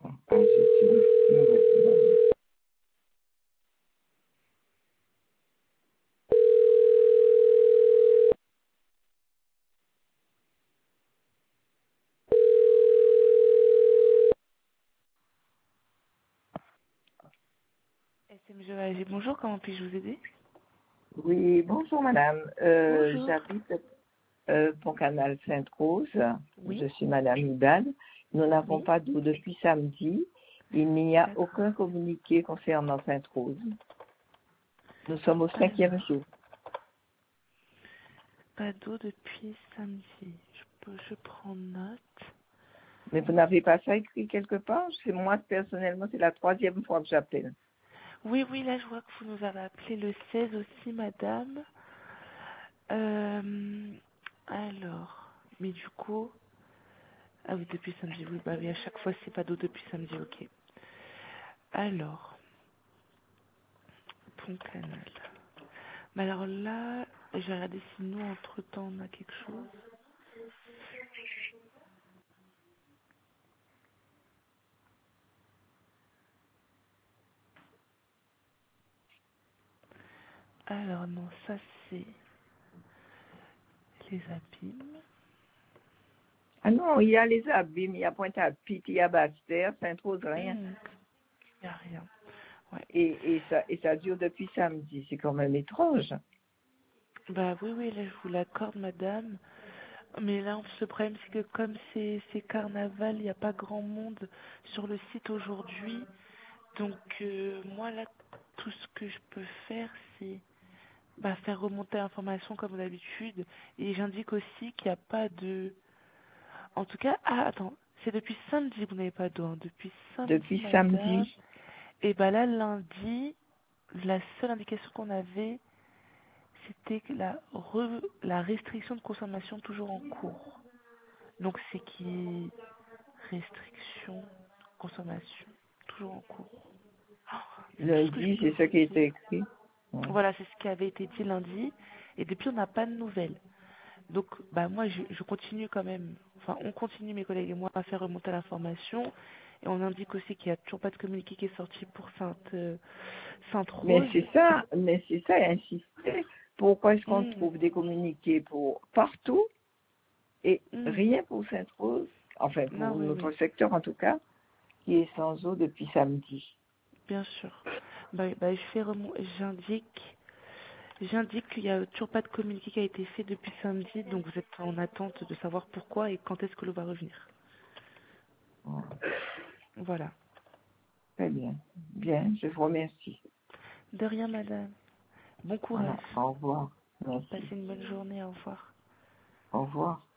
Ah, c'est une mauvaise nouvelle. SMG AG, bonjour, comment puis-je vous aider? Oui, bonjour madame. Bonjour. J'habite Pont Canal Sainte-Rose. Oui, Je suis madame Hidal. Nous n'avons oui, pas d'eau depuis samedi. Il n'y a d'accord. aucun communiqué concernant Sainte-Rose. Nous sommes au 5e Alors, jour. pas d'eau depuis samedi. Je prends note. Mais vous n'avez pas ça écrit quelque part? C'est moi, personnellement, c'est la 3e fois que j'appelle. Oui, oui, là, je vois que vous nous avez appelé le 16 aussi, madame. Euh, alors, mais du coup... Ah oui, depuis samedi, oui, bah oui, à chaque fois, c'est pas d'eau depuis samedi, ok. Alors, Pont Canal. Mais alors là, je vais regarder si nous, entre-temps, on a quelque chose. Alors, non, ça, c'est les abîmes. Ah non, il y a les abîmes, il y a Pointe-à-Pitre, il y a Basse-Terre, Sainte-Rose, rien. Il n'y a rien. Ouais. Et ça dure depuis samedi. C'est quand même étrange. Bah oui, oui, là, je vous l'accorde, madame. Mais là, ce problème, c'est que comme c'est carnaval, il n'y a pas grand monde sur le site aujourd'hui. Donc, moi, là, tout ce que je peux faire, c'est bah, faire remonter l'information comme d'habitude. Et j'indique aussi qu'il n'y a pas de... En tout cas, ah, attends, c'est depuis samedi que vous n'avez pas d'eau, hein. Depuis samedi, Depuis madame. samedi. Et bah là, lundi, la seule indication qu'on avait, c'était que la restriction de consommation toujours en cours. Donc c'est qui restriction de consommation toujours en cours. C'est tout ce que je Lundi, peux c'est ce vous qui était dire. écrit. Ouais. Voilà, c'est ce qui avait été dit lundi. Et depuis, on n'a pas de nouvelles. Donc, bah moi, je continue quand même. Enfin, on continue, mes collègues et moi, à faire remonter l'information. Et on indique aussi qu'il n'y a toujours pas de communiqué qui est sorti pour Mais Sainte-Rose. c'est ça, insister. Pourquoi est-ce qu'on Hmm, trouve des communiqués pour partout et hmm. rien pour Sainte-Rose, enfin Non, pour oui, notre oui, secteur en tout cas, qui est sans eau depuis samedi. bien sûr. Bah, j'indique qu'il n'y a toujours pas de communiqué qui a été fait depuis samedi, donc vous êtes en attente de savoir pourquoi et quand est-ce que l'eau va revenir. Ouais. Voilà. Très bien. Bien, je vous remercie. De rien, madame. Bon Voilà. courage. Au revoir. Passez Merci. une bonne journée. Au revoir. Au revoir.